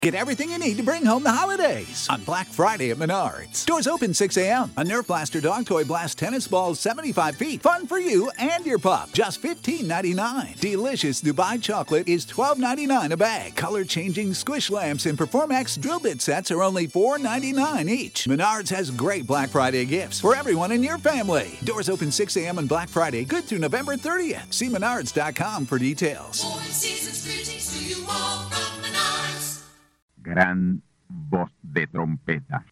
Get everything you need to bring home the holidays on Black Friday at Menards. Doors open 6 a.m. A Nerf Blaster Dog Toy Blast tennis balls 75 feet. Fun for you and your pup. Just $15.99. Delicious Dubai chocolate is $12.99 a bag. Color-changing squish lamps and Performax drill bit sets are only $4.99 each. Menards has great Black Friday gifts for everyone in your family. Doors open 6 a.m. on Black Friday, good through November 30th. See menards.com for details. Gran voz de trompeta.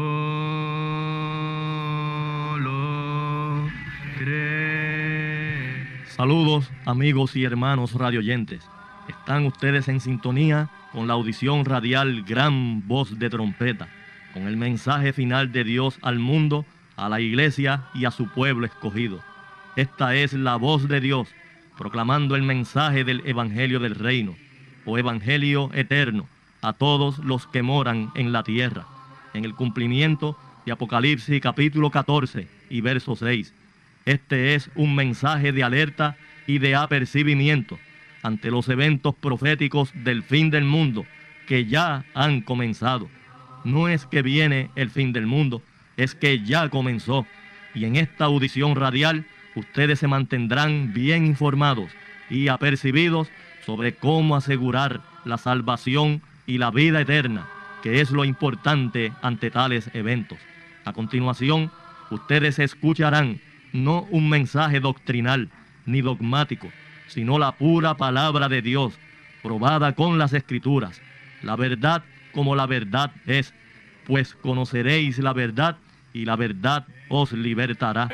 Solo creer. Saludos, amigos y hermanos radioyentes. Están ustedes en sintonía con la audición radial Gran Voz de Trompeta, con el mensaje final de Dios al mundo, a la iglesia y a su pueblo escogido. Esta es la voz de Dios, proclamando el mensaje del Evangelio del Reino, o Evangelio eterno, a todos los que moran en la tierra, en el cumplimiento de Apocalipsis capítulo 14 y verso 6. Este es un mensaje de alerta y de apercibimiento ante los eventos proféticos del fin del mundo que ya han comenzado. No es que viene el fin del mundo, es que ya comenzó. Y en esta audición radial ustedes se mantendrán bien informados y apercibidos sobre cómo asegurar la salvación y la vida eterna, que es lo importante ante tales eventos. A continuación, ustedes escucharán no un mensaje doctrinal ni dogmático, sino la pura palabra de Dios, probada con las Escrituras. La verdad como la verdad es, pues conoceréis la verdad y la verdad os libertará.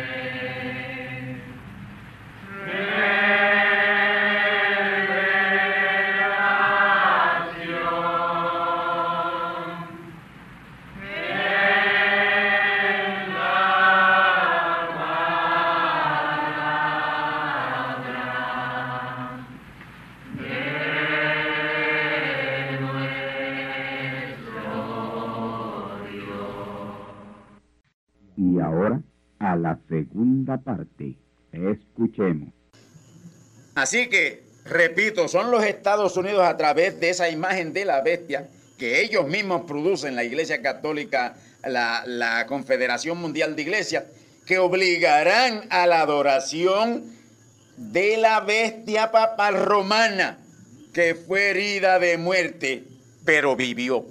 Y ahora, a la segunda parte. Escuchemos. Así que, repito, son los Estados Unidos a través de esa imagen de la bestia que ellos mismos producen, la Iglesia Católica, la Confederación Mundial de Iglesias, que obligarán a la adoración de la bestia papal romana, que fue herida de muerte, pero vivió.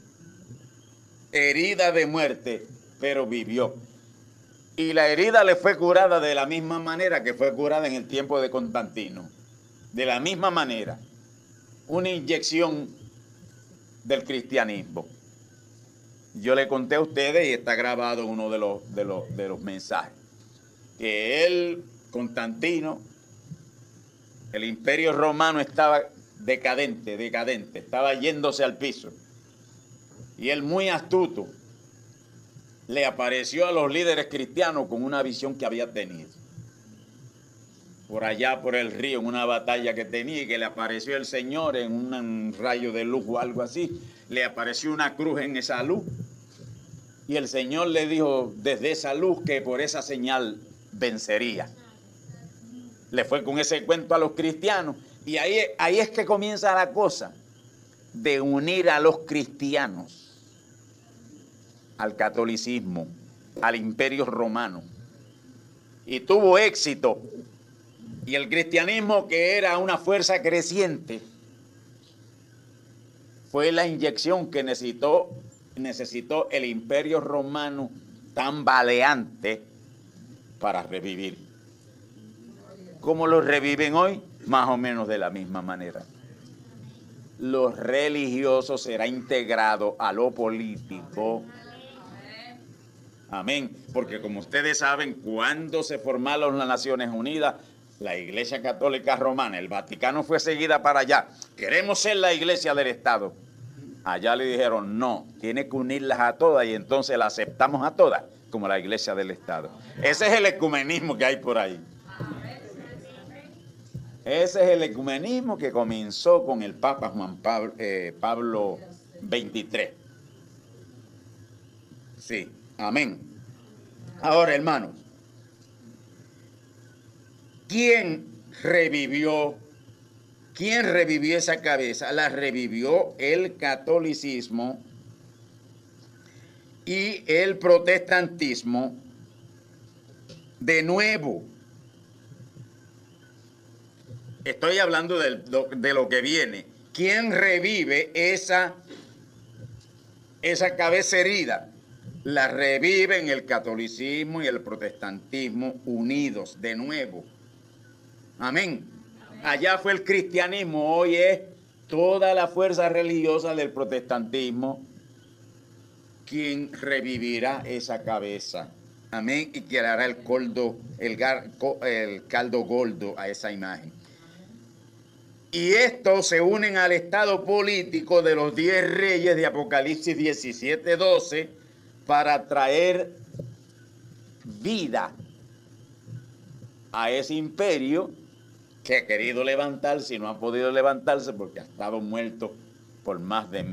Herida de muerte, pero vivió. Y la herida le fue curada de la misma manera que fue curada en el tiempo de Constantino. De la misma manera. Una inyección del cristianismo. Yo le conté a ustedes, y está grabado uno de los mensajes, que él, Constantino, el imperio romano estaba decadente, estaba yéndose al piso. Y él, muy astuto, le apareció a los líderes cristianos con una visión que había tenido. Por allá, por el río, en una batalla que tenía, y que le apareció el Señor en un rayo de luz o algo así. Le apareció una cruz en esa luz. Y el Señor le dijo desde esa luz que por esa señal vencería. Le fue con ese cuento a los cristianos. Y ahí es que comienza la cosa de unir a los cristianos al catolicismo, al imperio romano. Y tuvo éxito. Y el cristianismo, que era una fuerza creciente, fue la inyección que necesitó el imperio romano tan baleante para revivir. ¿Cómo lo reviven hoy? Más o menos de la misma manera. Lo religioso será integrado a lo político. Amén. Porque como ustedes saben, cuando se formaron las Naciones Unidas, la Iglesia Católica Romana, el Vaticano fue seguida para allá. Queremos ser la Iglesia del Estado. Allá le dijeron, no, tiene que unirlas a todas, y entonces la aceptamos a todas como la Iglesia del Estado. Ese es el ecumenismo que hay por ahí. Ese es el ecumenismo que comenzó con el Papa Pablo XXIII. Sí, amén. Ahora, hermanos, ¿quién revivió? ¿Quién revivió esa cabeza? La revivió el catolicismo y el protestantismo de nuevo. Estoy hablando de lo que viene. ¿Quién revive esa cabeza herida? La reviven el catolicismo y el protestantismo unidos de nuevo. Amén. Allá fue el cristianismo, hoy es toda la fuerza religiosa del protestantismo quien revivirá esa cabeza. Amén. Y que le hará el caldo gordo a esa imagen. Y estos se unen al estado político de los 10 reyes de Apocalipsis 17:12 para traer vida a ese imperio que ha querido levantarse y no ha podido levantarse porque ha estado muerto por más de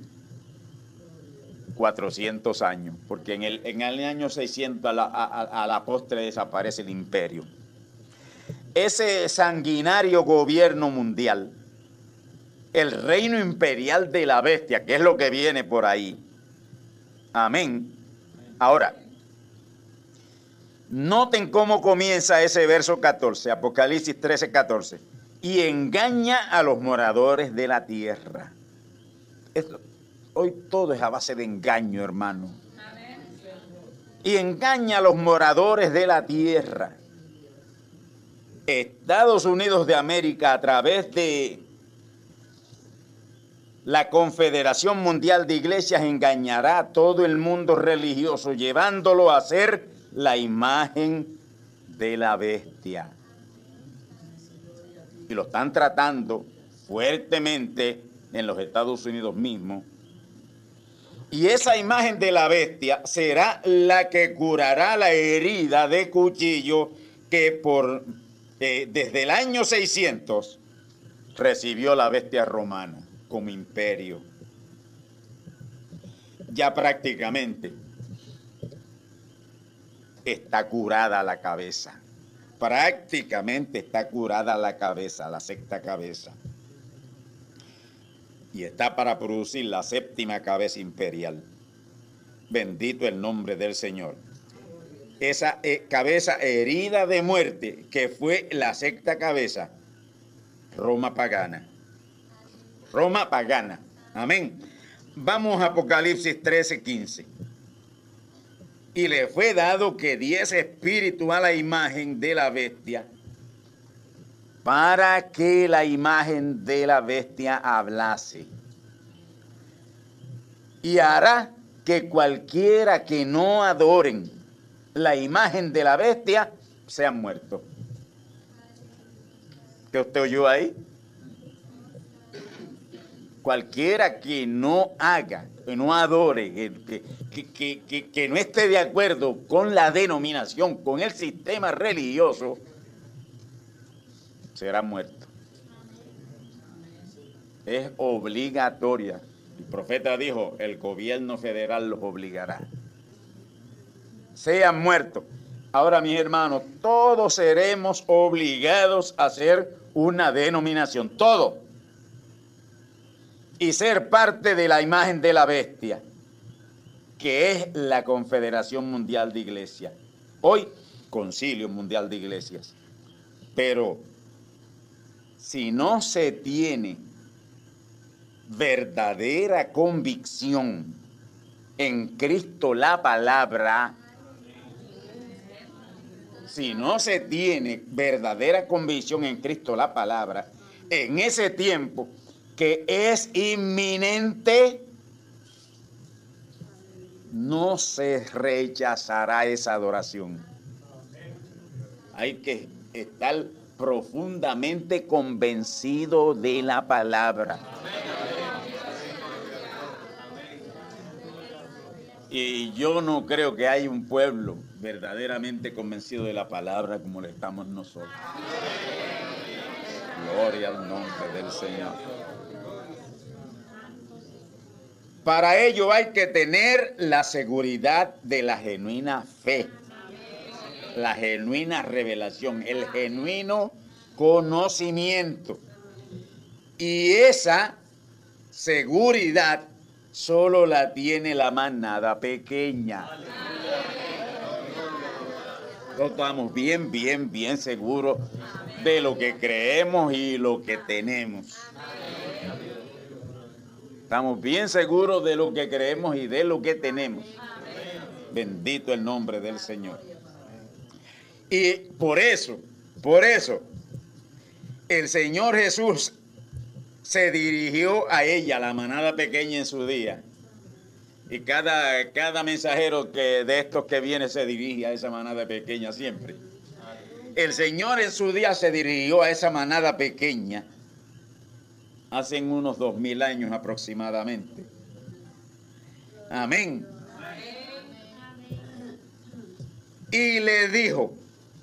1400 años, porque en el año 600 a la postre desaparece el imperio. Ese sanguinario gobierno mundial, el reino imperial de la bestia, que es lo que viene por ahí. Amén. Ahora, noten cómo comienza ese verso 14, Apocalipsis 13:14. Y engaña a los moradores de la tierra. Hoy todo es a base de engaño, hermano. Y engaña a los moradores de la tierra. Estados Unidos de América, a través de la Confederación Mundial de Iglesias, engañará a todo el mundo religioso, llevándolo a ser la imagen de la bestia. Y lo están tratando fuertemente en los Estados Unidos mismos. Y esa imagen de la bestia será la que curará la herida de cuchillo que desde el año 600 recibió la bestia romana como imperio. Ya prácticamente está curada la cabeza. Prácticamente está curada la cabeza, la sexta cabeza. Y está para producir la séptima cabeza imperial. Bendito el nombre del Señor. Esa cabeza herida de muerte que fue la sexta cabeza, Roma pagana. Roma pagana. Amén. Vamos a Apocalipsis 13:15. Y le fue dado que diese espíritu a la imagen de la bestia, para que la imagen de la bestia hablase. Y hará que cualquiera que no adoren la imagen de la bestia sean muertos. ¿Qué usted oyó ahí? Cualquiera que no haga, que no adore, que no esté de acuerdo con la denominación, con el sistema religioso, será muerto. Es obligatoria. El profeta dijo, el gobierno federal los obligará. Sean muertos. Ahora, mis hermanos, todos seremos obligados a hacer una denominación, todos. Y ser parte de la imagen de la bestia, que es la Confederación Mundial de Iglesias. Hoy, Concilio Mundial de Iglesias. Pero si no se tiene verdadera convicción en Cristo la palabra, si no se tiene verdadera convicción en Cristo la palabra, en ese tiempo que es inminente, no se rechazará esa adoración. Hay que estar profundamente convencido de la palabra. Y yo no creo que haya un pueblo verdaderamente convencido de la palabra como lo estamos nosotros. Gloria al nombre del Señor. Para ello hay que tener la seguridad de la genuina fe, la genuina revelación, el genuino conocimiento. Y esa seguridad solo la tiene la manada pequeña. Estamos bien seguros de lo que creemos y lo que tenemos. Estamos bien seguros de lo que creemos y de lo que tenemos. Bendito el nombre del Señor. Y por eso, el Señor Jesús se dirigió a ella, la manada pequeña, en su día. Y cada mensajero de estos que viene se dirige a esa manada pequeña siempre. El Señor en su día se dirigió a esa manada pequeña hace unos 2000 años aproximadamente. Amén. Y le dijo,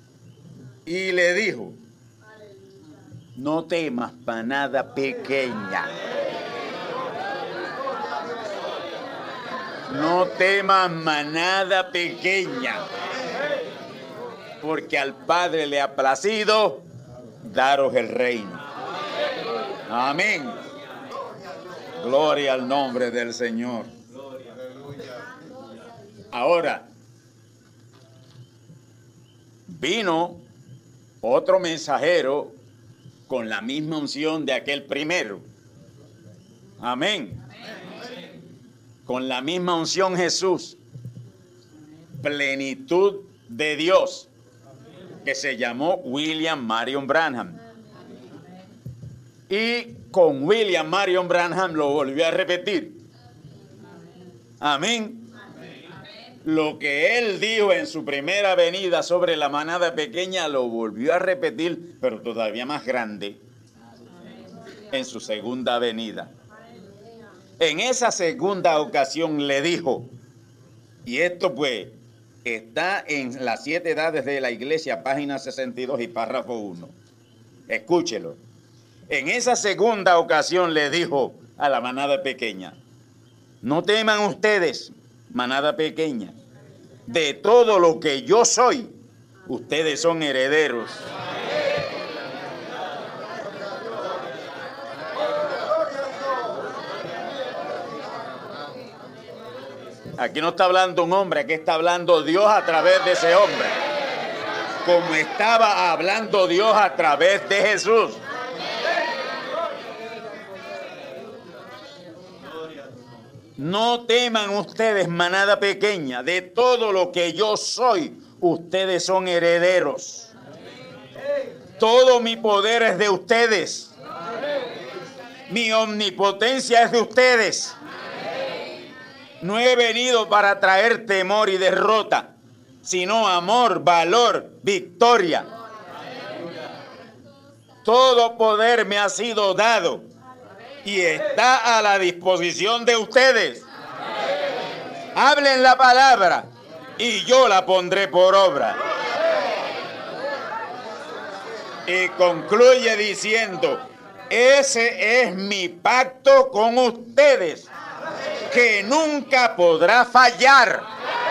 no temas, manada pequeña. No temas, manada pequeña, porque al Padre le ha placido daros el reino. Amén. Gloria al nombre del Señor. Ahora, vino otro mensajero con la misma unción de aquel primero. Amén. Con la misma unción Jesús, plenitud de Dios, que se llamó William Marion Branham. Y con William Marion Branham lo volvió a repetir. Amén. Lo que él dijo en su primera venida sobre la manada pequeña lo volvió a repetir, pero todavía más grande, en su segunda venida. En esa segunda ocasión le dijo, y esto pues está en las 7 edades de la iglesia, página 62 y párrafo 1. Escúchelo. En esa segunda ocasión le dijo a la manada pequeña, no teman ustedes, manada pequeña, de todo lo que yo soy, ustedes son herederos. Aquí no está hablando un hombre, aquí está hablando Dios a través de ese hombre. Como estaba hablando Dios a través de Jesús. No teman ustedes, manada pequeña, de todo lo que yo soy, ustedes son herederos. Todo mi poder es de ustedes. Mi omnipotencia es de ustedes. No he venido para traer temor y derrota, sino amor, valor, victoria. Todo poder me ha sido dado y está a la disposición de ustedes. Hablen la palabra y yo la pondré por obra. Y concluye diciendo, ese es mi pacto con ustedes, que nunca podrá fallar.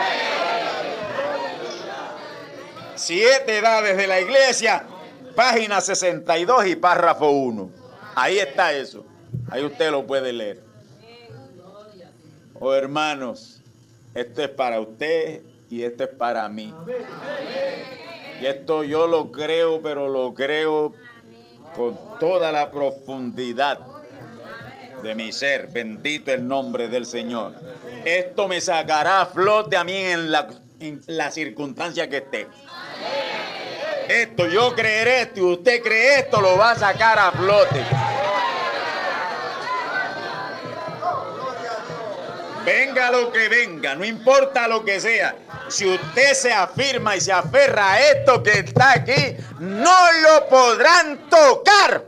7 edades de la iglesia, página 62 y párrafo 1. Ahí está eso. Ahí usted lo puede leer. Oh, hermanos, esto es para usted y esto es para mí. Y esto yo lo creo, pero lo creo con toda la profundidad de mi ser. Bendito el nombre del Señor. Esto me sacará a flote a mí en la circunstancia que esté. Esto, yo creeré esto y usted cree esto, lo va a sacar a flote. Venga lo que venga, no importa lo que sea. Si usted se afirma y se aferra a esto que está aquí, no lo podrán tocar.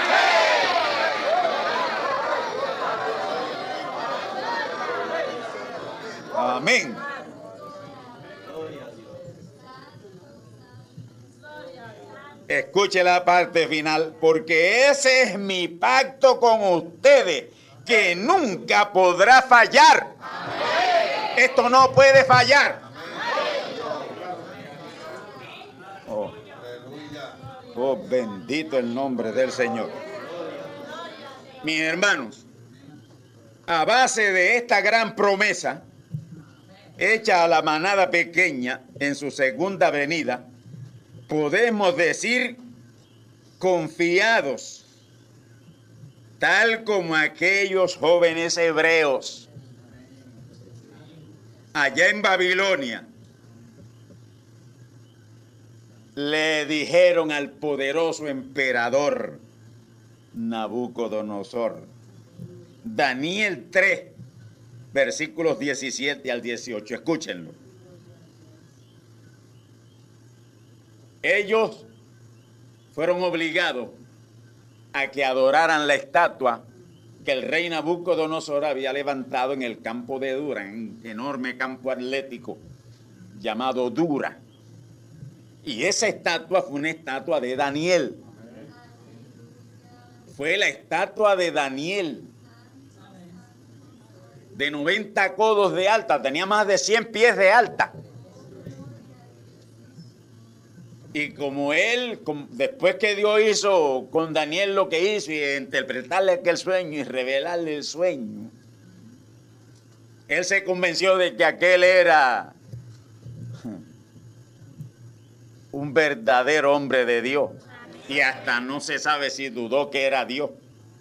Amén. Escuche la parte final, porque ese es mi pacto con ustedes, que nunca podrá fallar. Esto no puede fallar. Oh, bendito el nombre del Señor. Mis hermanos, a base de esta gran promesa hecha a la manada pequeña en su segunda venida, podemos decir confiados, tal como aquellos jóvenes hebreos allá en Babilonia le dijeron al poderoso emperador Nabucodonosor. Daniel 3, versículos 17 al 18. Escúchenlo. Ellos fueron obligados a que adoraran la estatua que el rey Nabucodonosor había levantado en el campo de Dura, en un enorme campo atlético llamado Dura. Y esa estatua fue una estatua de Daniel. Fue la estatua de Daniel, de 90 codos de alta, tenía más de 100 pies de alta. Y como él, después que Dios hizo con Daniel lo que hizo y interpretarle aquel sueño y revelarle el sueño, él se convenció de que aquel era un verdadero hombre de Dios. Y hasta no se sabe si dudó que era Dios.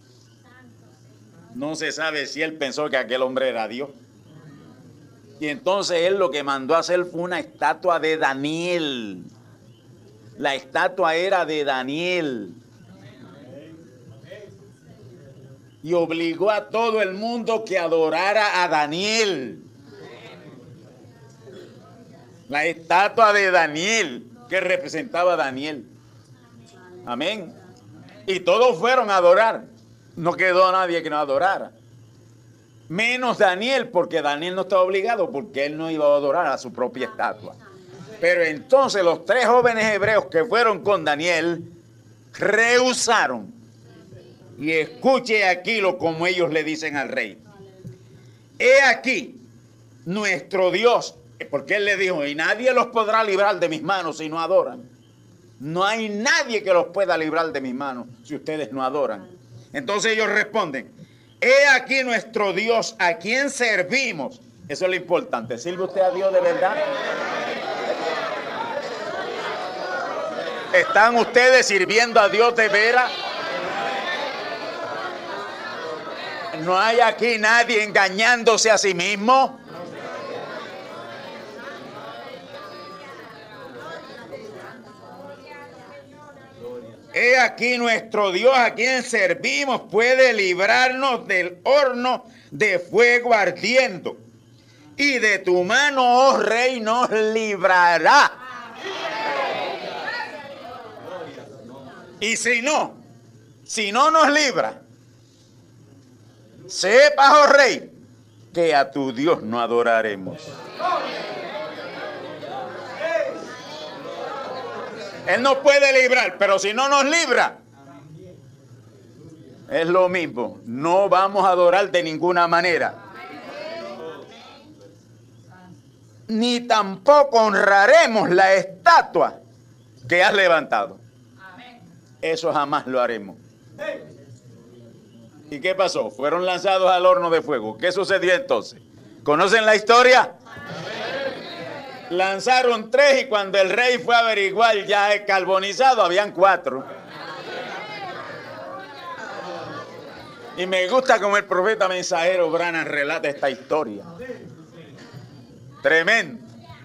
No se sabe si él pensó que aquel hombre era Dios. Y entonces él lo que mandó a hacer fue una estatua de Daniel. La estatua era de Daniel. Y obligó a todo el mundo que adorara a Daniel. La estatua de Daniel, que representaba a Daniel. Amén. Y todos fueron a adorar. No quedó nadie que no adorara. Menos Daniel, porque Daniel no estaba obligado, porque él no iba a adorar a su propia estatua. Pero entonces los 3 jóvenes hebreos que fueron con Daniel rehusaron. Y escuche aquí como ellos le dicen al rey. He aquí nuestro Dios, porque él le dijo, y nadie los podrá librar de mis manos si no adoran. No hay nadie que los pueda librar de mis manos si ustedes no adoran. Entonces ellos responden, he aquí nuestro Dios, a quien servimos. Eso es lo importante. ¿Sirve usted a Dios de verdad? ¿Están ustedes sirviendo a Dios de veras? ¿No hay aquí nadie engañándose a sí mismo? He aquí nuestro Dios, a quien servimos, puede librarnos del horno de fuego ardiendo. Y de tu mano, oh rey, nos librará. Y si no nos libra, sepas, oh rey, que a tu Dios no adoraremos. Él nos puede librar, pero si no nos libra, es lo mismo. No vamos a adorar de ninguna manera. Ni tampoco honraremos la estatua que has levantado. Eso jamás lo haremos. ¿Y qué pasó? Fueron lanzados al horno de fuego. ¿Qué sucedió entonces? ¿Conocen la historia? Lanzaron 3 y cuando el rey fue a averiguar ya carbonizado, habían 4. Y me gusta como el profeta mensajero Branham relata esta historia. Tremendo.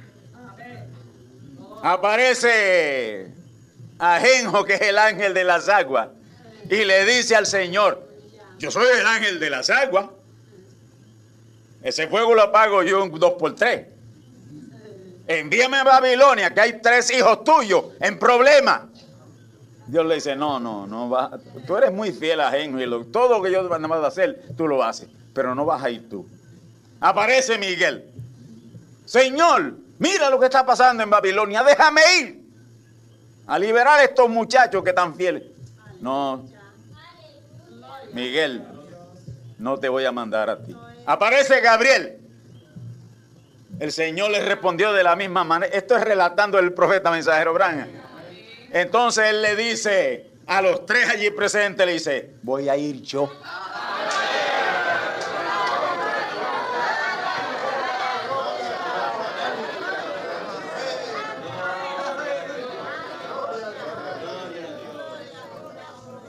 Aparece Ajenjo, que es el ángel de las aguas, y le dice al Señor, yo soy el ángel de las aguas. Ese fuego lo apago yo en 2x3. Envíame a Babilonia, que hay 3 hijos tuyos en problemas. Dios le dice, no vas. Tú eres muy fiel a Ajenjo y todo lo que yo te mando a hacer, tú lo haces, pero no vas a ir tú. Aparece Miguel. Señor, mira lo que está pasando en Babilonia, déjame ir a liberar a estos muchachos que están fieles. No, Miguel, no te voy a mandar a ti. Aparece Gabriel. El Señor les respondió de la misma manera. Esto es relatando el profeta mensajero Branham. Entonces él le dice a los 3 allí presentes, le dice, voy a ir yo.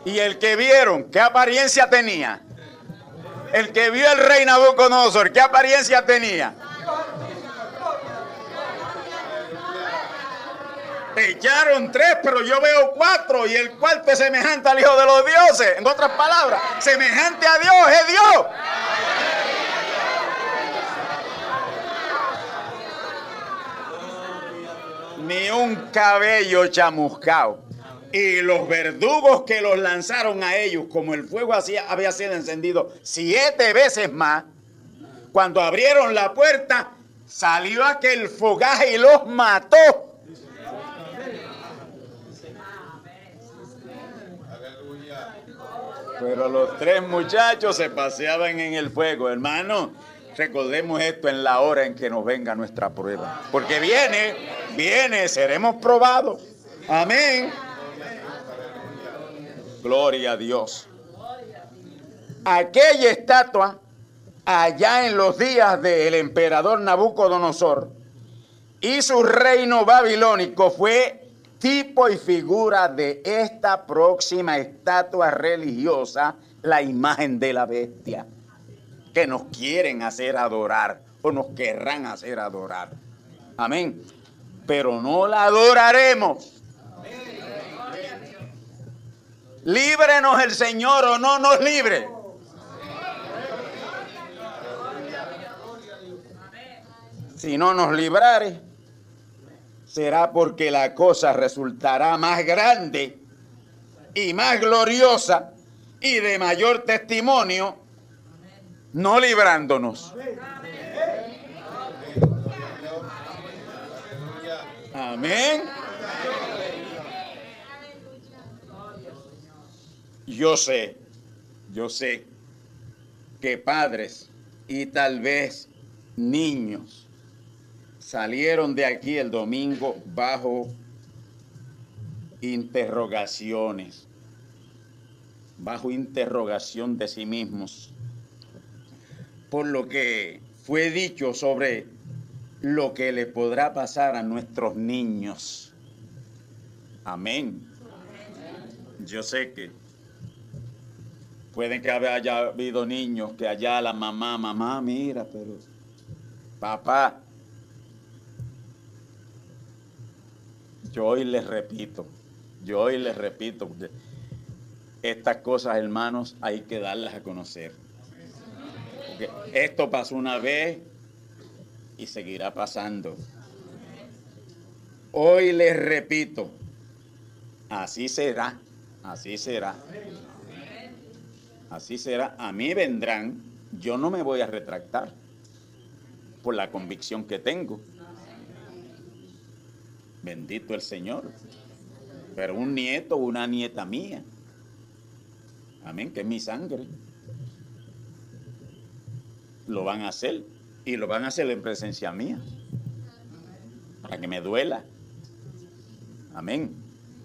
Y el que vieron, ¿qué apariencia tenía? El que vio el rey Nabucodonosor, ¿qué apariencia tenía? Echaron 3, pero yo veo 4, y el cuarto es semejante al Hijo de los dioses. En otras palabras, semejante a Dios, es Dios. Ni un cabello chamuscado. Y los verdugos que los lanzaron a ellos, como el fuego había sido encendido 7 veces más, cuando abrieron la puerta, salió aquel fogaje y los mató. Pero los 3 muchachos se paseaban en el fuego. Hermano, recordemos esto en la hora en que nos venga nuestra prueba. Porque viene, seremos probados. Amén. Gloria a Dios. Aquella estatua, allá en los días del emperador Nabucodonosor y su reino babilónico, fue tipo y figura de esta próxima estatua religiosa, la imagen de la bestia, que nos quieren hacer adorar o nos querrán hacer adorar. Amén. Pero no la adoraremos. Líbrenos el Señor o no nos libre. Si no nos librare, será porque la cosa resultará más grande y más gloriosa y de mayor testimonio, no librándonos. Amén. Yo sé que padres y tal vez niños salieron de aquí el domingo bajo interrogaciones, bajo interrogación de sí mismos, por lo que fue dicho sobre lo que le podrá pasar a nuestros niños. Amén. Yo sé que pueden que haya habido niños que allá la mamá, mira, pero papá, yo hoy les repito, porque estas cosas, hermanos, hay que darlas a conocer. Porque esto pasó una vez y seguirá pasando. Hoy les repito, así será, así será. Así será. A mí vendrán, yo no me voy a retractar por la convicción que tengo. Bendito el Señor. Pero un nieto o una nieta mía, amén, que es mi sangre, lo van a hacer, y lo van a hacer en presencia mía, para que me duela. Amén.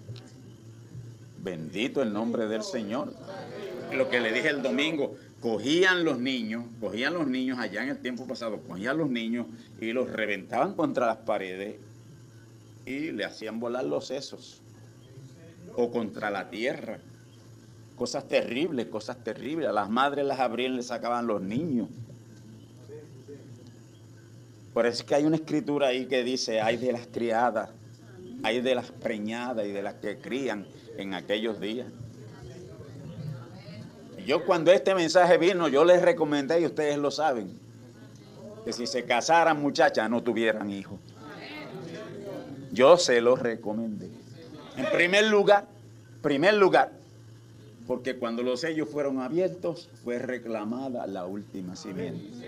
Bendito el nombre del Señor. Lo que le dije el domingo, cogían los niños allá en el tiempo pasado, cogían los niños y los reventaban contra las paredes y le hacían volar los sesos, o contra la tierra. Cosas terribles. A las madres las abrían y les sacaban los niños. Por eso es que hay una escritura ahí que dice, ay de las criadas, ay de las preñadas y de las que crían en aquellos días. Yo cuando este mensaje vino, yo les recomendé, y ustedes lo saben, que si se casaran muchachas no tuvieran hijos. Yo se los recomendé. En primer lugar, porque cuando los sellos fueron abiertos, fue reclamada la última simiente.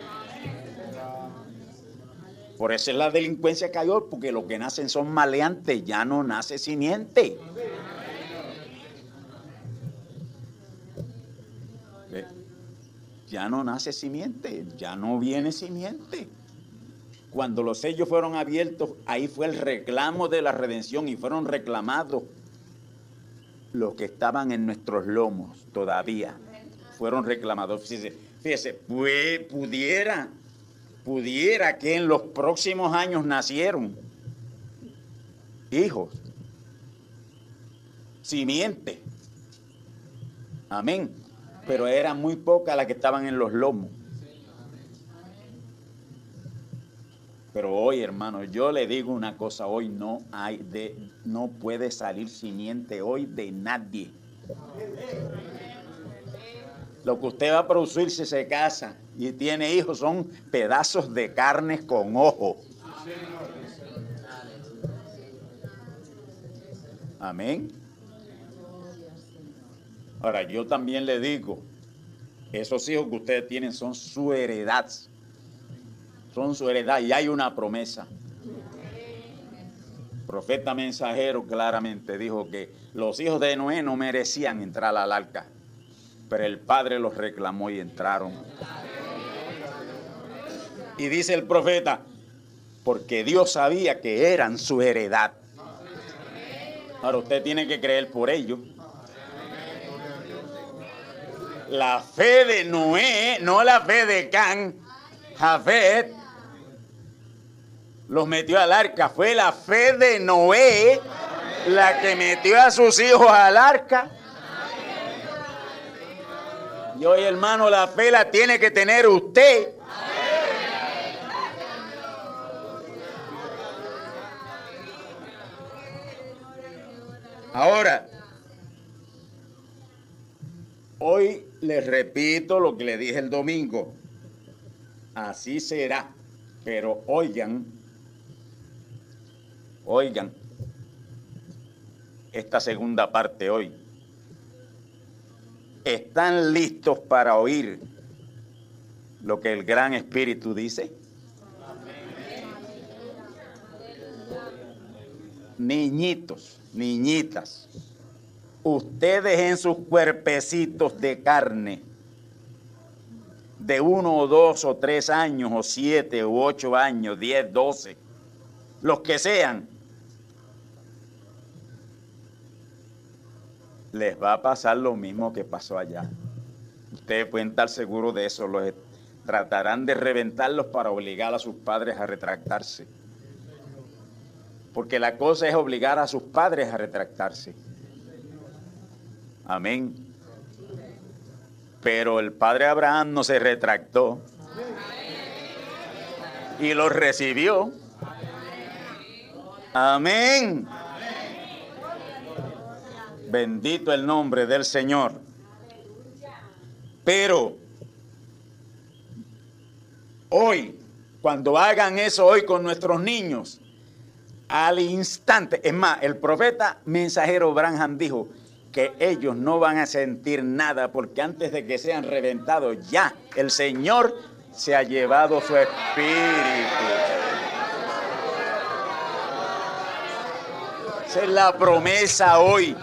Por eso es la delincuencia cayó, porque los que nacen son maleantes, ya no nace simiente. Ya no nace simiente, ya no viene simiente. Cuando los sellos fueron abiertos, ahí fue el reclamo de la redención y fueron reclamados los que estaban en nuestros lomos todavía. Fueron reclamados. Fíjese, pudiera que en los próximos años nacieron hijos, simiente, Amén. Pero eran muy pocas las que estaban en los lomos. Pero hoy, hermano, yo le digo una cosa, hoy no puede salir simiente hoy de nadie. Lo que usted va a producir si se casa y tiene hijos son pedazos de carne con ojo. Amén. Ahora, yo también le digo, esos hijos que ustedes tienen son su heredad. Son su heredad y hay una promesa. El profeta mensajero claramente dijo que los hijos de Noé no merecían entrar al arca, pero el Padre los reclamó y entraron. Y dice el profeta, porque Dios sabía que eran su heredad. Ahora usted tiene que creer por ello. La fe de Noé, no la fe de Can, Jafet, los metió al arca. Fue la fe de Noé la que metió a sus hijos al arca. Y hoy, hermano, la fe la tiene que tener usted. Ahora, hoy les repito lo que le dije el domingo. Así será. Pero oigan esta segunda parte hoy. ¿Están listos para oír lo que el Gran Espíritu dice? Niñitos, niñitas, ustedes en sus cuerpecitos de carne, de 1 o 2 o 3 años, o 7 o 8 años, 10, 12, los que sean, les va a pasar lo mismo que pasó allá. Ustedes pueden estar seguros de eso. Los tratarán de reventarlos para obligar a sus padres a retractarse. Porque la cosa es obligar a sus padres a retractarse. Amén. Pero el padre Abraham no se retractó. Y los recibió. Amén. Bendito el nombre del Señor. Pero hoy, cuando hagan eso hoy con nuestros niños, al instante, es más, el profeta mensajero Branham dijo que ellos no van a sentir nada porque antes de que sean reventados ya el Señor se ha llevado su espíritu. Esa es la promesa hoy.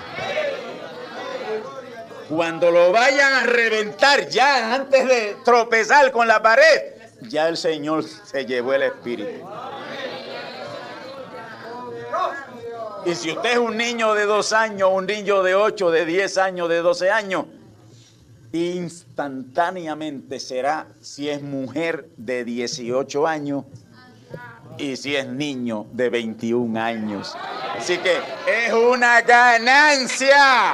Cuando lo vayan a reventar ya antes de tropezar con la pared, ya el Señor se llevó el espíritu. Y si usted es un niño de 2 años, un niño de 8, de 10 años, de 12 años, instantáneamente será si es mujer de 18 años y si es niño de 21 años. Así que es una ganancia.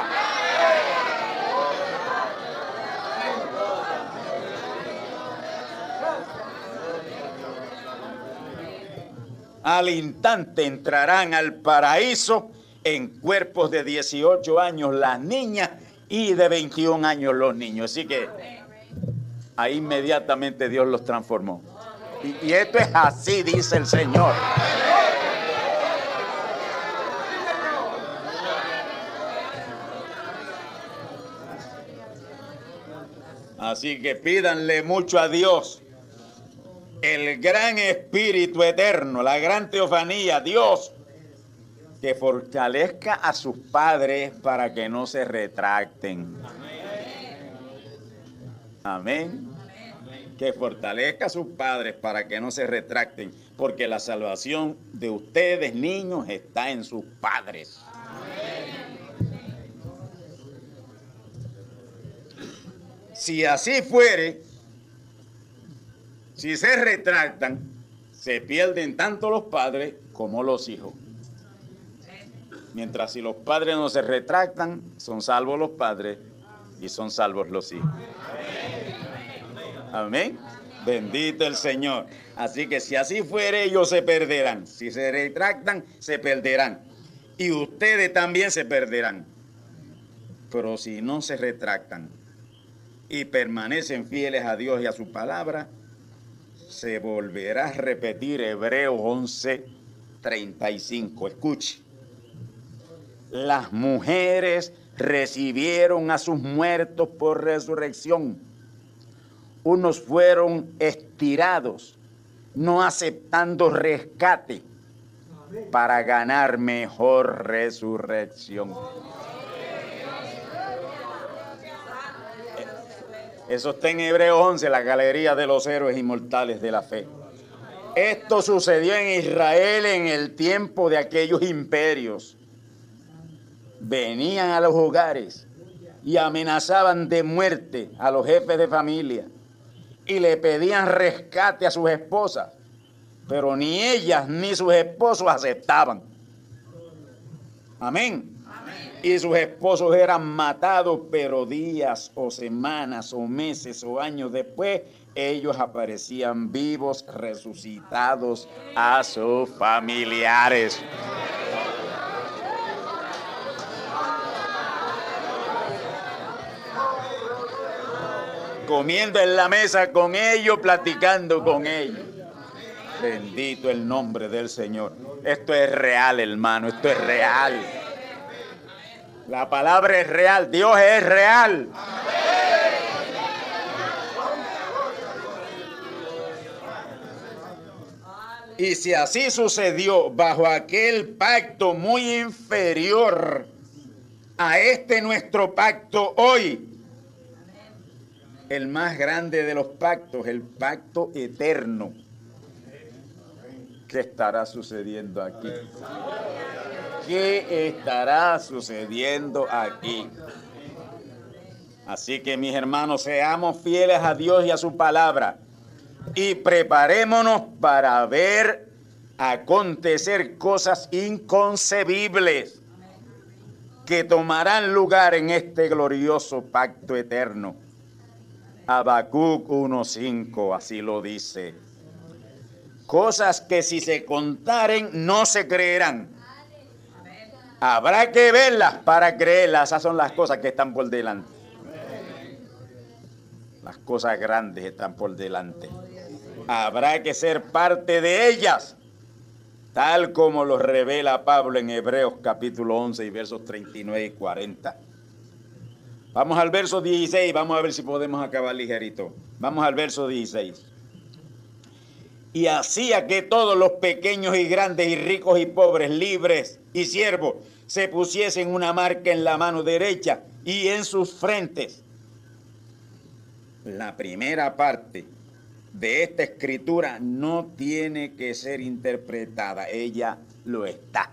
Al instante entrarán al paraíso en cuerpos de 18 años las niñas y de 21 años los niños. Así que ahí inmediatamente Dios los transformó. Y esto es así, dice el Señor. Así que pídanle mucho a Dios. El gran Espíritu Eterno, la gran teofanía, Dios, que fortalezca a sus padres para que no se retracten. Amén. Que fortalezca a sus padres para que no se retracten, porque la salvación de ustedes, niños, está en sus padres. Si así fuere, si se retractan, se pierden tanto los padres como los hijos. Mientras si los padres no se retractan, son salvos los padres, y son salvos los hijos. Amén. Bendito el Señor. Así que si así fuere, ellos se perderán. Si se retractan, se perderán. Y ustedes también se perderán. Pero si no se retractan y permanecen fieles a Dios y a su palabra, se volverá a repetir Hebreos 11:35. Escuche. Las mujeres recibieron a sus muertos por resurrección. Unos fueron estirados, no aceptando rescate para ganar mejor resurrección. Eso está en Hebreos 11, la galería de los héroes inmortales de la fe. Esto sucedió en Israel en el tiempo de aquellos imperios. Venían a los hogares y amenazaban de muerte a los jefes de familia y le pedían rescate a sus esposas, pero ni ellas ni sus esposos aceptaban. Amén. Y sus esposos eran matados, pero días o semanas o meses o años después, ellos aparecían vivos, resucitados a sus familiares. Comiendo en la mesa con ellos, platicando con ellos. Bendito el nombre del Señor. Esto es real, hermano, esto es real. La palabra es real, Dios es real. Y si así sucedió bajo aquel pacto muy inferior a este nuestro pacto hoy, el más grande de los pactos, el pacto eterno, ¿qué estará sucediendo aquí? ¿Qué estará sucediendo aquí? Así que mis hermanos, seamos fieles a Dios y a su palabra y preparémonos para ver acontecer cosas inconcebibles que tomarán lugar en este glorioso pacto eterno. Habacuc 1:5, así lo dice. Cosas que si se contaren no se creerán. Habrá que verlas para creerlas. Esas son las cosas que están por delante. Las cosas grandes están por delante. Habrá que ser parte de ellas, tal como lo revela Pablo en Hebreos capítulo 11 y versos 39 y 40. Vamos al verso 16, vamos a ver si podemos acabar ligerito. Vamos al verso 16. Y hacía que todos los pequeños y grandes y ricos y pobres, libres y siervos, se pusiesen una marca en la mano derecha y en sus frentes. La primera parte de esta escritura no tiene que ser interpretada, ella lo está.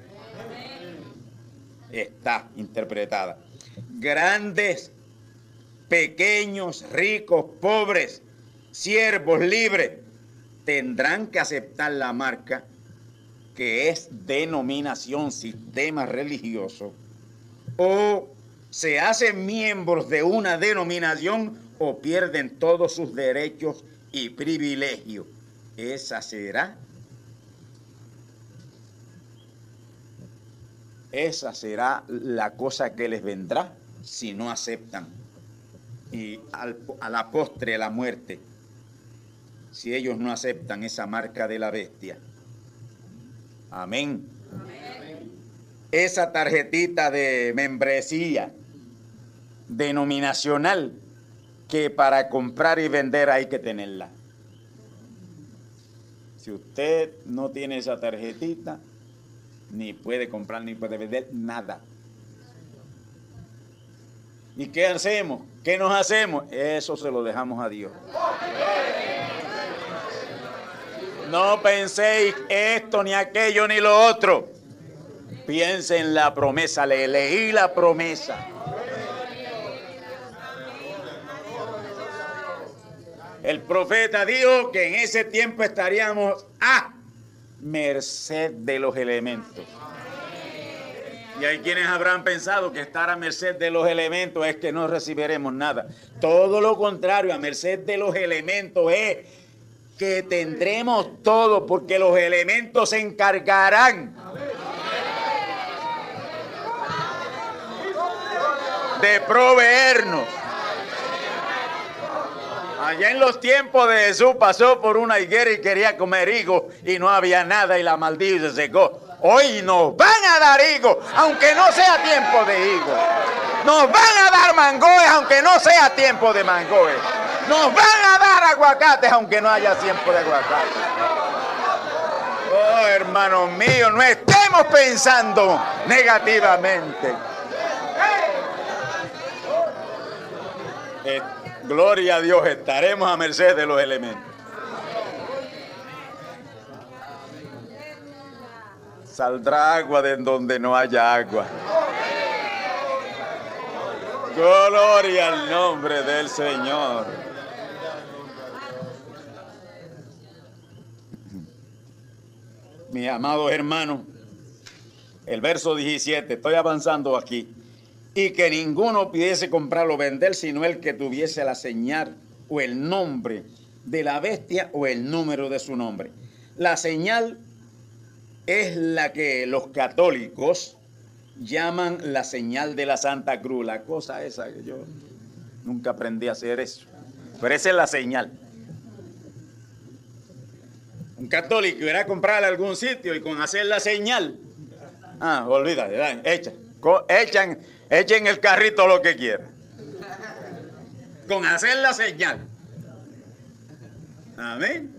Está interpretada. Grandes, pequeños, ricos, pobres, siervos, libres, tendrán que aceptar la marca que es denominación, sistema religioso, o se hacen miembros de una denominación o pierden todos sus derechos y privilegios. Esa será la cosa que les vendrá si no aceptan. Y a la postre, la muerte, si ellos no aceptan esa marca de la bestia. Amén. Amén. Esa tarjetita de membresía denominacional que para comprar y vender hay que tenerla. Si usted no tiene esa tarjetita, ni puede comprar ni puede vender nada. ¿Y qué hacemos? ¿Qué nos hacemos? Eso se lo dejamos a Dios. No penséis esto, ni aquello, ni lo otro. Piensen en la promesa. Leí la promesa. El profeta dijo que en ese tiempo estaríamos a merced de los elementos. Y hay quienes habrán pensado que estar a merced de los elementos es que no recibiremos nada. Todo lo contrario, a merced de los elementos es que tendremos todo, porque los elementos se encargarán de proveernos. Allá en los tiempos de Jesús pasó por una higuera y quería comer higos y no había nada y la maldijo y se secó. Hoy nos van a dar higos, aunque no sea tiempo de higos. Nos van a dar mangoes, aunque no sea tiempo de mangoes. Nos van a dar aguacates, aunque no haya tiempo de aguacates. Oh, hermanos míos, no estemos pensando negativamente. Gloria a Dios, estaremos a merced de los elementos. Saldrá agua de donde no haya agua. Gloria al nombre del Señor. Mis amados hermanos, el verso 17, estoy avanzando aquí. Y que ninguno pudiese comprar o vender, sino el que tuviese la señal o el nombre de la bestia o el número de su nombre. La señal es la que los católicos llaman la señal de la Santa Cruz. La cosa esa que yo nunca aprendí a hacer eso. Pero esa es la señal. Un católico irá a comprar a algún sitio y con hacer la señal. Olvídate, echen el carrito lo que quieran. Con hacer la señal. Amén.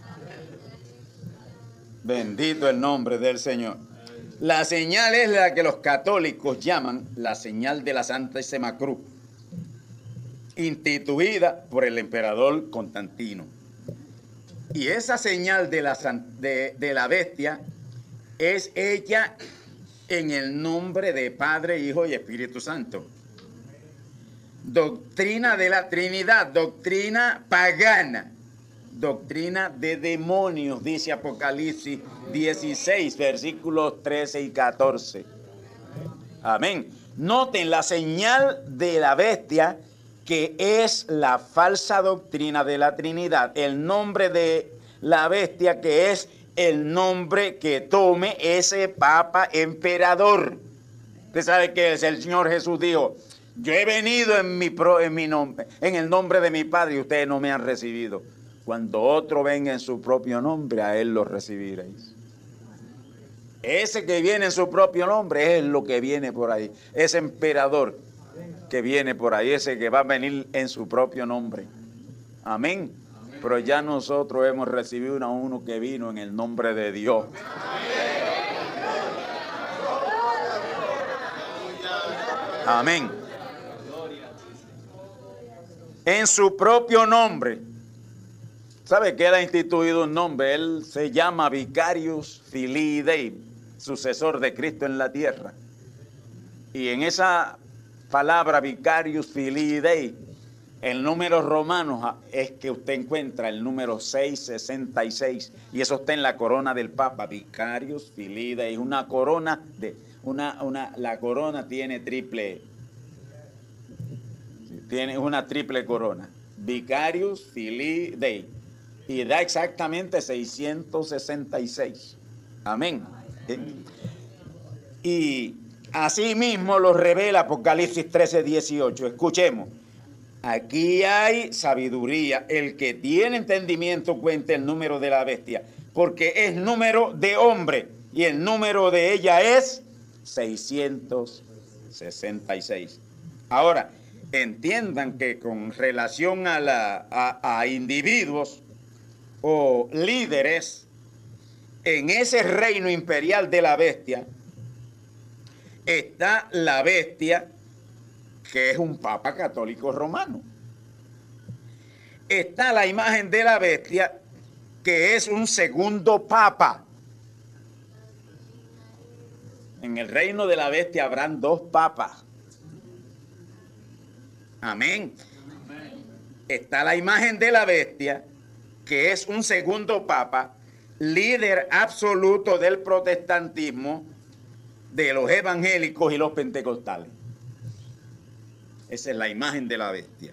Bendito el nombre del Señor. La señal es la que los católicos llaman la señal de la Santísima Cruz, instituida por el emperador Constantino. Y esa señal de la bestia es hecha en el nombre de Padre, Hijo y Espíritu Santo. Doctrina de la Trinidad, doctrina pagana, doctrina de demonios, dice Apocalipsis 16, versículos 13 y 14. Amén. Noten la señal de la bestia, que es la falsa doctrina de la Trinidad. El nombre de la bestia, que es el nombre que tome ese Papa emperador. Usted sabe que el Señor Jesús dijo: yo he venido en mi nombre, en el nombre de mi Padre, y ustedes no me han recibido. Cuando otro venga en su propio nombre, a él lo recibiréis. Ese que viene en su propio nombre es lo que viene por ahí. Ese emperador que viene por ahí, ese que va a venir en su propio nombre. Amén. Pero ya nosotros hemos recibido a uno que vino en el nombre de Dios. Amén. En su propio nombre. ¿Sabe que él ha instituido un nombre? Él se llama Vicarius Filii Dei, sucesor de Cristo en la tierra. Y en esa palabra Vicarius Filii Dei, el número romano es que usted encuentra el número 666, y eso está en la corona del Papa. Vicarius Filii Dei, una corona de la corona tiene una triple corona. Vicarius Filii Dei, y da exactamente 666. Amén. Y así mismo lo revela Apocalipsis 13, 18. Escuchemos. Aquí hay sabiduría. El que tiene entendimiento cuente el número de la bestia, porque es número de hombre y el número de ella es 666. Ahora, entiendan que con relación a individuos o líderes en ese reino imperial de la bestia, está la bestia, que es un papa católico romano. Está la imagen de la bestia, que es un segundo papa. En el reino de la bestia habrán dos papas. Amén. Está la imagen de la bestia, que es un segundo papa, líder absoluto del protestantismo, de los evangélicos y los pentecostales. Esa es la imagen de la bestia.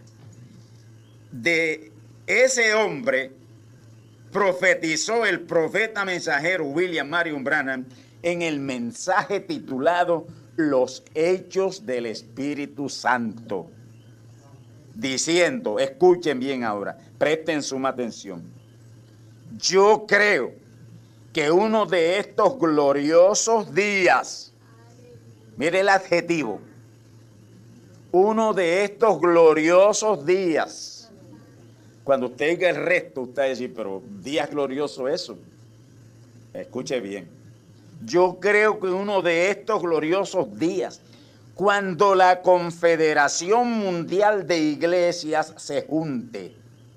De ese hombre profetizó el profeta mensajero William Marion Branham en el mensaje titulado Los Hechos del Espíritu Santo, diciendo, escuchen bien ahora, presten suma atención: yo creo que uno de estos gloriosos días, mire el adjetivo, uno de estos gloriosos días. Cuando usted diga el resto, usted va a decir, pero días gloriosos eso. Escuche bien. Yo creo que uno de estos gloriosos días, cuando la Confederación Mundial de Iglesias se junte,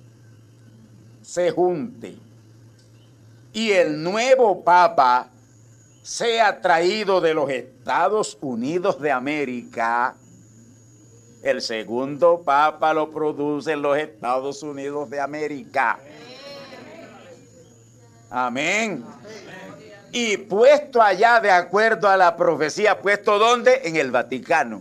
y el nuevo Papa sea traído de los Estados Unidos de América. El segundo Papa lo produce en los Estados Unidos de América. Amén. Y puesto allá de acuerdo a la profecía, ¿puesto dónde? En el Vaticano.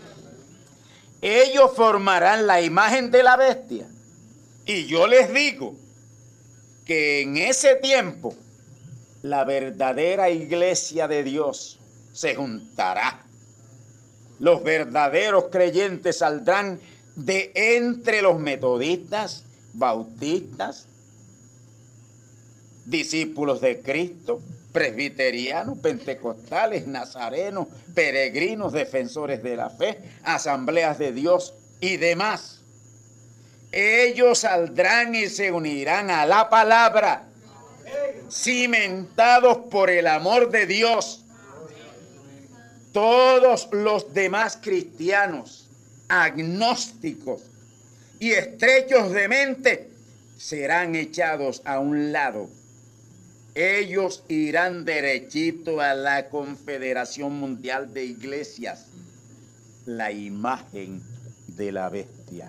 Ellos formarán la imagen de la bestia. Y yo les digo que en ese tiempo la verdadera iglesia de Dios se juntará. Los verdaderos creyentes saldrán de entre los metodistas, bautistas, discípulos de Cristo, presbiterianos, pentecostales, nazarenos, peregrinos, defensores de la fe, asambleas de Dios y demás. Ellos saldrán y se unirán a la palabra, cimentados por el amor de Dios. Todos los demás cristianos, agnósticos y estrechos de mente serán echados a un lado. Ellos irán derechito a la Confederación Mundial de Iglesias, la imagen de la bestia.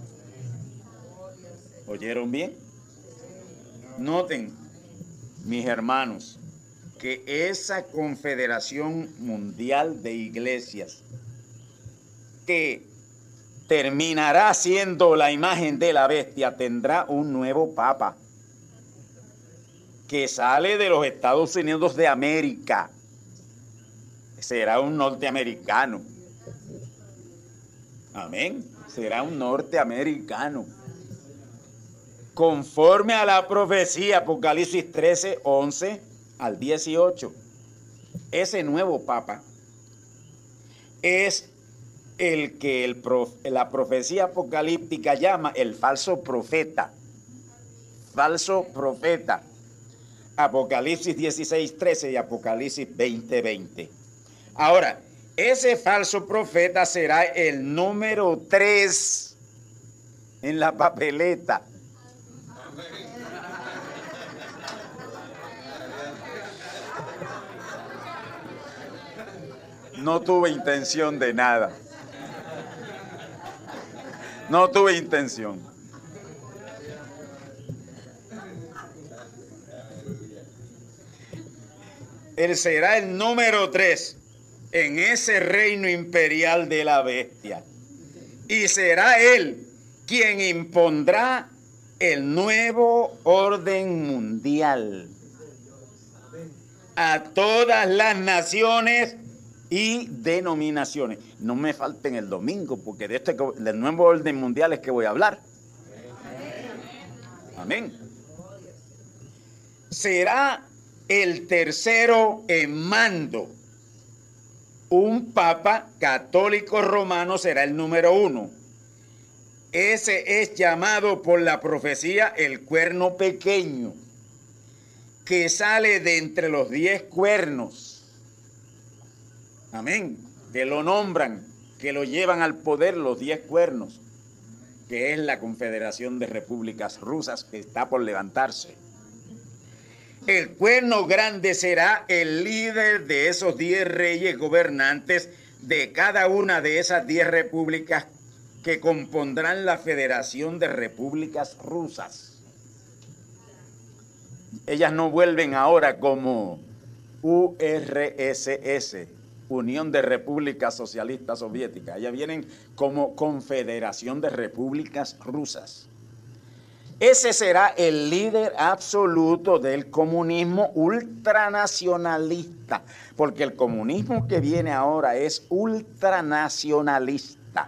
¿Oyeron bien? Noten, mis hermanos, que esa Confederación Mundial de Iglesias, que terminará siendo la imagen de la bestia, tendrá un nuevo Papa que sale de los Estados Unidos de América. Será un norteamericano. Amén. Será un norteamericano. Conforme a la profecía, Apocalipsis 13, 11 al 18. Ese nuevo Papa es el que la profecía apocalíptica llama el falso profeta. Falso profeta. Apocalipsis 16, 13 y Apocalipsis 20, 20. Ahora, ese falso profeta será el número 3 en la papeleta. No tuve intención de nada. No tuve intención. Él será el número 3 en ese reino imperial de la bestia. Y será él quien impondrá el nuevo orden mundial a todas las naciones y denominaciones. No me falten el domingo, porque del nuevo orden mundial es que voy a hablar. Amén. Será el tercero en mando. Un papa católico romano será el número 1. Ese es llamado por la profecía el cuerno pequeño, que sale de entre los 10 cuernos. Amén. Que lo nombran, que lo llevan al poder los 10 cuernos, que es la Confederación de Repúblicas Rusas que está por levantarse. El cuerno grande será el líder de esos 10 reyes gobernantes de cada una de esas 10 repúblicas que compondrán la Federación de Repúblicas Rusas. Ellas no vuelven ahora como URSS, Unión de Repúblicas Socialistas Soviéticas. Ellas vienen como Confederación de Repúblicas Rusas. Ese será el líder absoluto del comunismo ultranacionalista, porque el comunismo que viene ahora es ultranacionalista.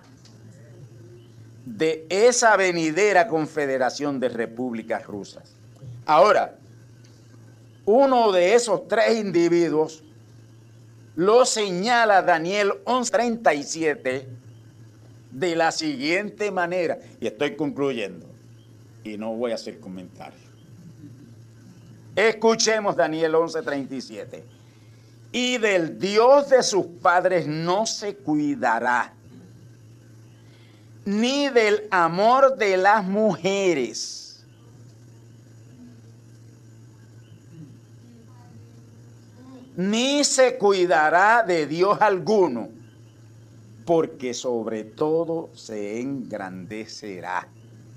De esa venidera Confederación de Repúblicas Rusas. Ahora, uno de esos tres individuos lo señala Daniel 11:37 de la siguiente manera, y estoy concluyendo, y no voy a hacer comentarios. Escuchemos Daniel 11:37. Y del Dios de sus padres no se cuidará, ni del amor de las mujeres, ni se cuidará de Dios alguno, porque sobre todo se engrandecerá.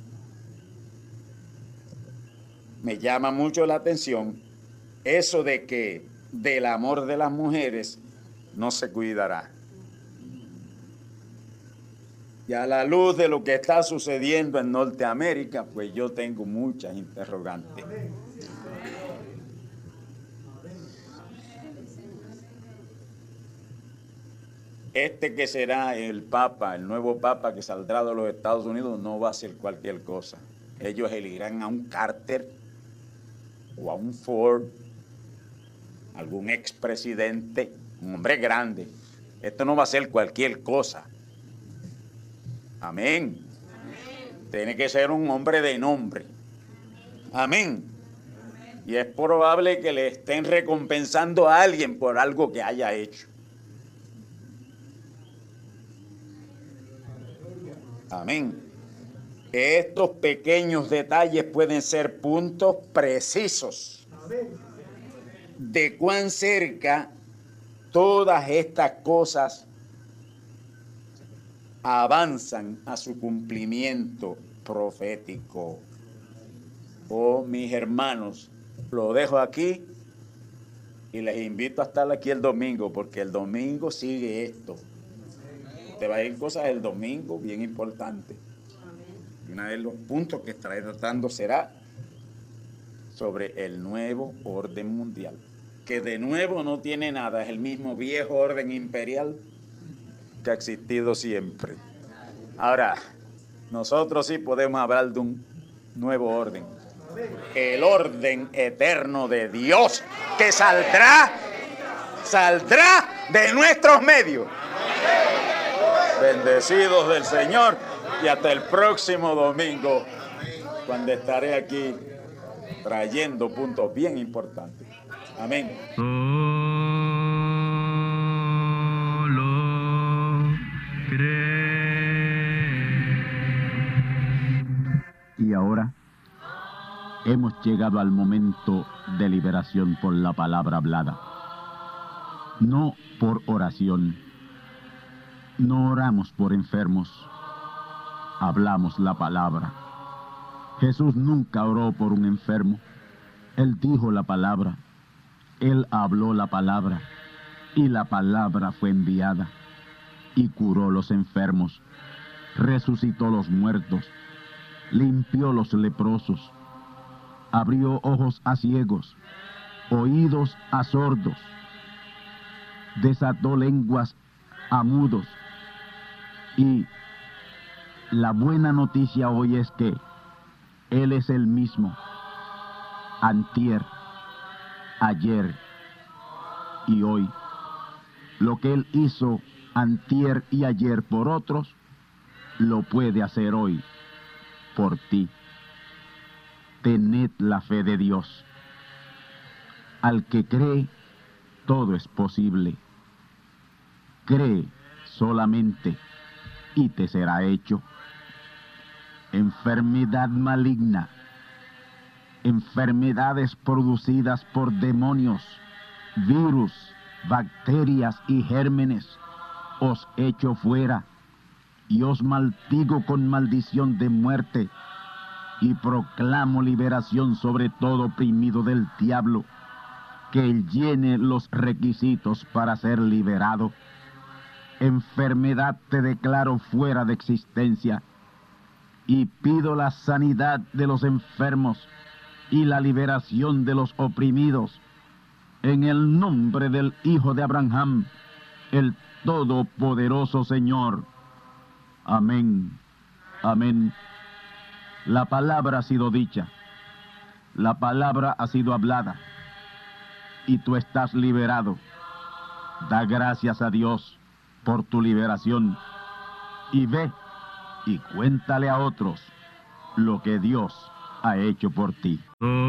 Me llama mucho la atención eso de que del amor de las mujeres no se cuidará. Y a la luz de lo que está sucediendo en Norteamérica, pues yo tengo muchas interrogantes. Este que será el Papa, el nuevo Papa que saldrá de los Estados Unidos, no va a ser cualquier cosa. Ellos elegirán a un Carter o a un Ford, algún expresidente, un hombre grande. Esto no va a ser cualquier cosa. Amén. Tiene que ser un hombre de nombre. Amén. Y es probable que le estén recompensando a alguien por algo que haya hecho. Amén. Estos pequeños detalles pueden ser puntos precisos de cuán cerca todas estas cosas avanzan a su cumplimiento profético. Oh, mis hermanos, lo dejo aquí y les invito a estar aquí el domingo, porque el domingo sigue esto. Te va a ir cosas el domingo bien importantes. Y uno de los puntos que estaré tratando será sobre el nuevo orden mundial, que de nuevo no tiene nada, es el mismo viejo orden imperial que ha existido siempre. Ahora, nosotros sí podemos hablar de un nuevo orden, el orden eterno de Dios, que saldrá de nuestros medios. Bendecidos del Señor, y hasta el próximo domingo, cuando estaré aquí trayendo puntos bien importantes. Amén. Y ahora hemos llegado al momento de liberación por la palabra hablada. No por oración. No oramos por enfermos. Hablamos la palabra. Jesús nunca oró por un enfermo. Él dijo la palabra. Él habló la palabra. Y la palabra fue enviada. Y curó los enfermos. Resucitó los muertos. Limpió los leprosos. Abrió ojos a ciegos. Oídos a sordos. Desató lenguas a mudos. Y la buena noticia hoy es que Él es el mismo, antier, ayer y hoy. Lo que Él hizo antier y ayer por otros, lo puede hacer hoy por ti. Tened la fe de Dios. Al que cree, todo es posible. Cree solamente y te será hecho. Enfermedad maligna, enfermedades producidas por demonios, virus, bacterias y gérmenes, os echo fuera y os maldigo con maldición de muerte y proclamo liberación sobre todo oprimido del diablo. que llene los requisitos para ser liberado. Enfermedad te declaro fuera de existencia y pido la sanidad de los enfermos y la liberación de los oprimidos en el nombre del Hijo de Abraham, el Todopoderoso Señor. Amén. Amén. La palabra ha sido dicha, la palabra ha sido hablada, y tú estás liberado. Da gracias a Dios por tu liberación, y ve y cuéntale a otros lo que Dios ha hecho por ti.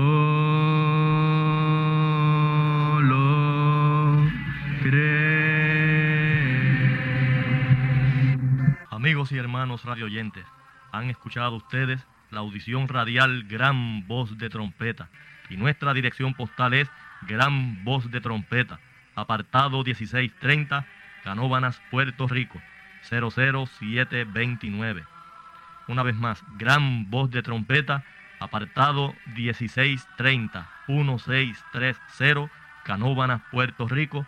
Amigos y hermanos radioyentes, han escuchado ustedes la audición radial Gran Voz de Trompeta, y nuestra dirección postal es Gran Voz de Trompeta, apartado 1630, Canóvanas, Puerto Rico, 00729. Una vez más, Gran Voz de Trompeta, apartado 1630, 1630, Canóvanas, Puerto Rico,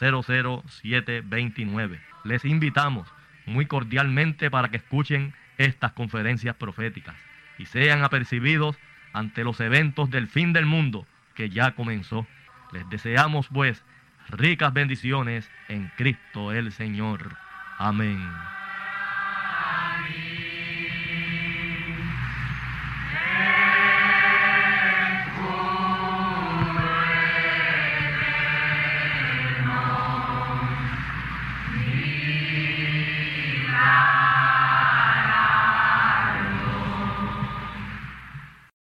00729. Les invitamos muy cordialmente para que escuchen estas conferencias proféticas y sean apercibidos ante los eventos del fin del mundo que ya comenzó. Les deseamos pues ricas bendiciones en Cristo el Señor. Amén.